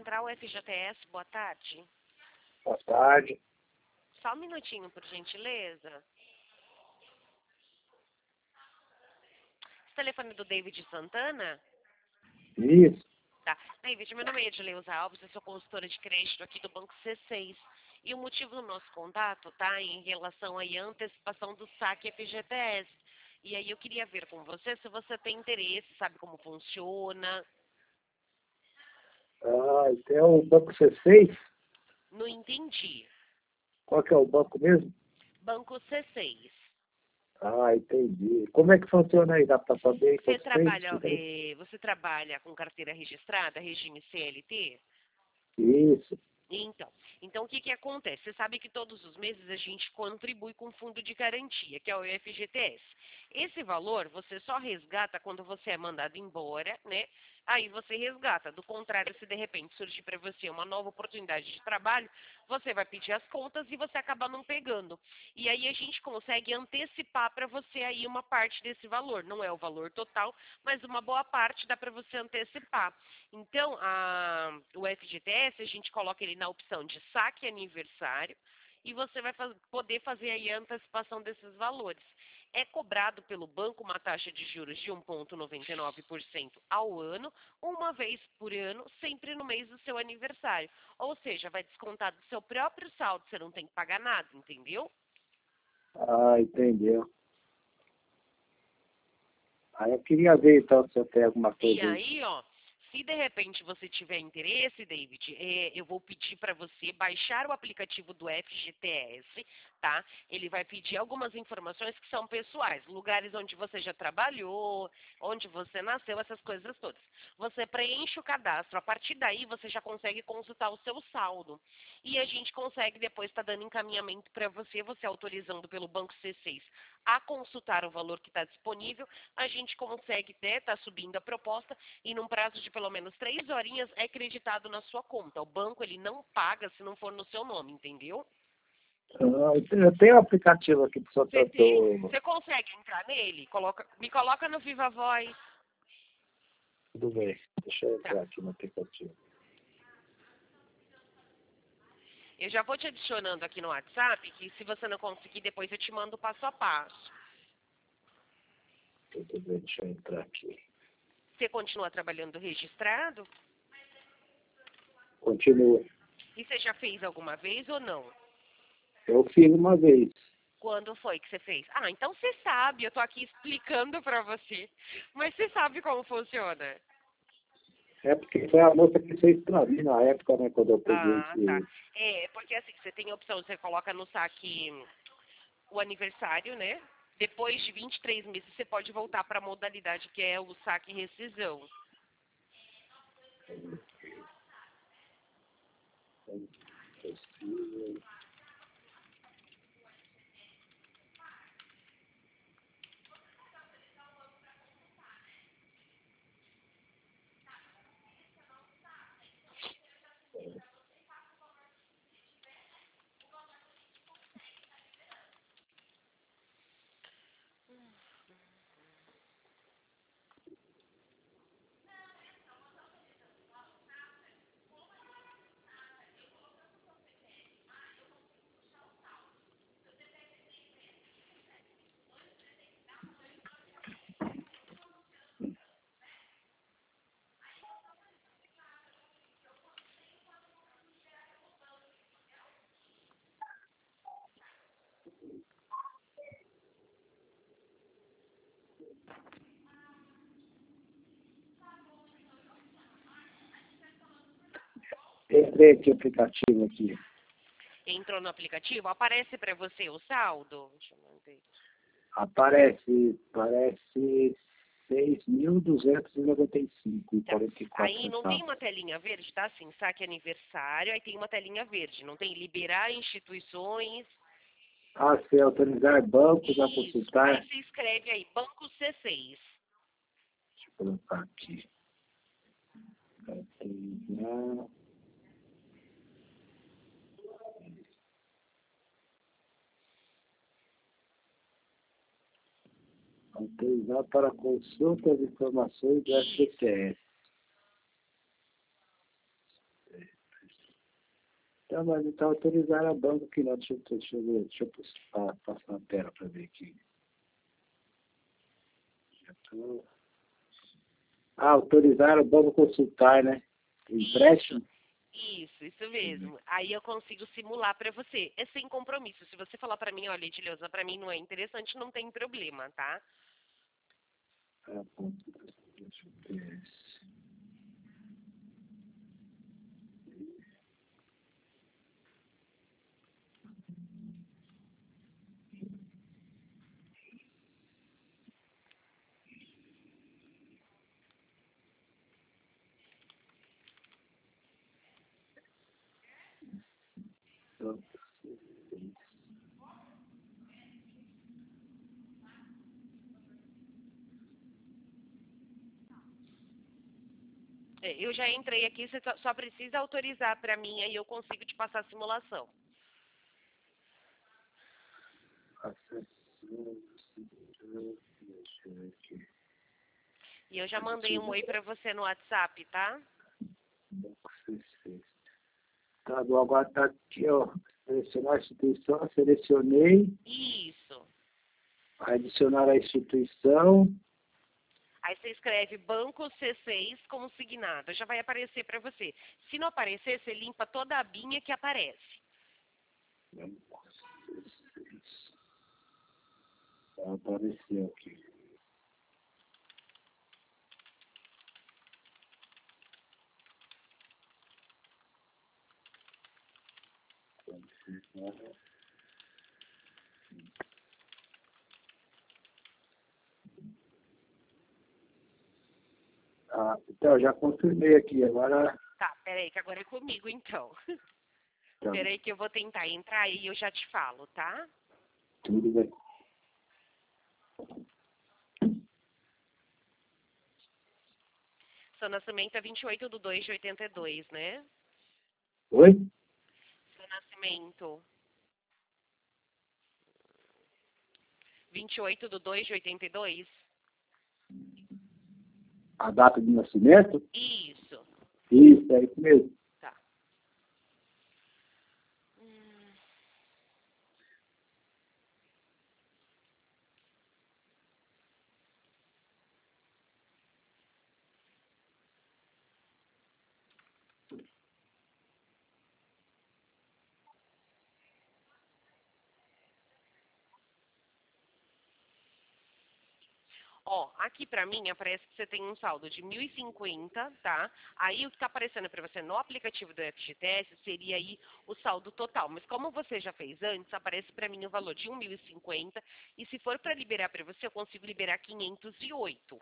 Central FGTS, boa tarde. Boa tarde. Só um minutinho, por gentileza. Esse telefone do David Santana? Isso. Tá. David, meu nome é Edileuza Alves, eu sou consultora de crédito aqui do Banco C6. E o motivo do nosso contato tá em relação aí à antecipação do saque FGTS. E aí eu queria ver com você se você tem interesse, sabe como funciona. Tem o Banco C6. Não entendi. Qual que é o banco mesmo? Banco C6. Entendi. Como é que funciona aí? Dá para saber? Você trabalha com carteira registrada, regime CLT? Isso. Então o que acontece? Você sabe que todos os meses a gente contribui com o fundo de garantia, que é o FGTS. Esse valor você só resgata quando você é mandado embora, né? Aí você resgata. Do contrário, se de repente surgir para você uma nova oportunidade de trabalho, você vai pedir as contas e você acaba não pegando. E aí a gente consegue antecipar para você aí uma parte desse valor. Não é o valor total, mas uma boa parte dá para você antecipar. Então, o FGTS, a gente coloca ele na opção de saque aniversário e você vai poder fazer aí a antecipação desses valores. É cobrado pelo banco uma taxa de juros de 1,99% ao ano, uma vez por ano, sempre no mês do seu aniversário. Ou seja, vai descontar do seu próprio saldo, você não tem que pagar nada, entendeu? Entendeu. Aí eu queria ver, então, se eu tenho alguma coisa E aí, se de repente você tiver interesse, David, eu vou pedir para você baixar o aplicativo do FGTS, tá? Ele vai pedir algumas informações que são pessoais, lugares onde você já trabalhou, onde você nasceu, essas coisas todas. Você preenche o cadastro, a partir daí você já consegue consultar o seu saldo. E a gente consegue depois estar dando encaminhamento para você, você autorizando pelo Banco C6 a consultar o valor que está disponível, a gente consegue estar subindo a proposta e num prazo de pelo menos 3 horinhas é creditado na sua conta. O banco ele não paga se não for no seu nome, entendeu? Eu tenho um aplicativo aqui do Santander. Você consegue entrar nele? Me coloca no Viva Voz. Tudo bem. Deixa eu Tá. entrar aqui no aplicativo. Eu já vou te adicionando aqui no WhatsApp, que se você não conseguir, depois eu te mando o passo a passo. Tudo bem, deixa eu entrar aqui. Você continua trabalhando registrado? Continua. E você já fez alguma vez ou não? Eu fiz uma vez. Quando foi que você fez? Então você sabe, eu tô aqui explicando pra você. Mas você sabe como funciona? É porque foi a moça que fez pra mim na época, né, quando eu peguei Tá. esse... Porque assim, você tem a opção, você coloca no saque o aniversário, né? Depois de 23 meses você pode voltar para a modalidade que é o saque e rescisão. Entrei aqui no aplicativo aqui. Entrou no aplicativo, aparece para você o saldo? Deixa eu manter. Parece 6.295,44 Aí não tem centavos. uma telinha verde, tá? Assim, saque aniversário, aí tem uma telinha verde. Não tem liberar instituições. Se autorizar bancos a Isso. consultar. Aí você escreve aí, Banco C6. Deixa eu colocar aqui. Autorizar. Autorizar para consulta de informações do FGTS. Então, mas então autorizaram a banco aqui não. Deixa eu ver. Deixa eu passar na tela para ver aqui. Já tô... autorizaram o banco consultar, né? O empréstimo. Isso mesmo. Aí eu consigo simular para você. É sem compromisso. Se você falar para mim, olha, Edileuza, para mim não é interessante, não tem problema, tá? Tá bom. Deixa eu ver. Eu já entrei aqui, você só precisa autorizar para mim, aí eu consigo te passar a simulação. E eu já mandei um oi para você no WhatsApp, tá? Tá bom, agora tá aqui, ó. Selecionar a instituição, selecionei. Isso. Adicionar a instituição. Aí você escreve Banco C6 consignado. Já vai aparecer para você. Se não aparecer, você limpa toda a abinha que aparece. Apareceu aqui. Então, já confirmei aqui. Agora. Tá, peraí, que agora é comigo, então. Tá, Peraí que eu vou tentar entrar e eu já te falo, tá? tudo bem. Seu nascimento é 28/2/82, né? Oi? Seu nascimento 28/2/82? A data de nascimento? Isso. Isso, é isso mesmo. Tá. Ó, aqui pra mim aparece que você tem um saldo de 1.050, tá? Aí o que tá aparecendo pra você no aplicativo do FGTS seria aí o saldo total. Mas como você já fez antes, aparece pra mim o valor de 1.050 e se for pra liberar pra você, eu consigo liberar 508.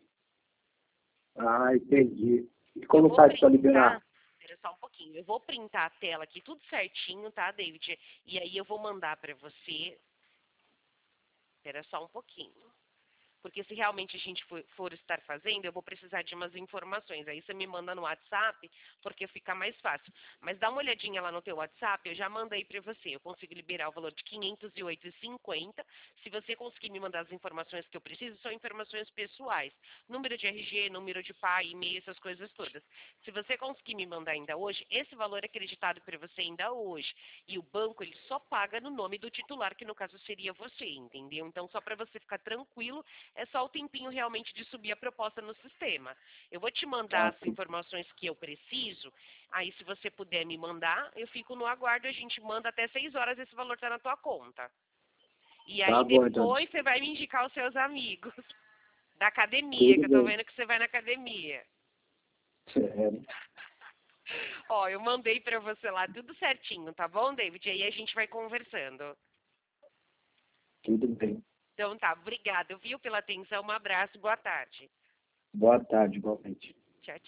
Entendi. E Eu como vou faz para liberar? printar, espera só um pouquinho, eu vou printar a tela aqui tudo certinho, tá, David? E aí eu vou mandar pra você. Espera só um pouquinho. Porque se realmente a gente for estar fazendo, eu vou precisar de umas informações. Aí você me manda no WhatsApp, porque fica mais fácil. Mas dá uma olhadinha lá no teu WhatsApp, eu já mandei para você. Eu consigo liberar o valor de 508,50. Se você conseguir me mandar as informações que eu preciso, são informações pessoais. Número de RG, número de pai, e-mail, essas coisas todas. Se você conseguir me mandar ainda hoje, esse valor é acreditado para você ainda hoje. E o banco, ele só paga no nome do titular, que no caso seria você, entendeu? Então, só para você ficar tranquilo, é só o tempinho realmente de subir a proposta no sistema. Eu vou te mandar as informações que eu preciso, aí se você puder me mandar, eu fico no aguardo, a gente manda até 6 horas, esse valor tá na tua conta. E aí Tá bom, então. depois você vai me indicar os seus amigos da academia, Tudo que eu tô bem. vendo que você vai na academia. Sério. Ó, eu mandei pra você lá tudo certinho, tá bom, David? E aí a gente vai conversando. Tudo bem. Então tá, obrigada, viu, pela atenção, um abraço, boa tarde. Boa tarde, igualmente.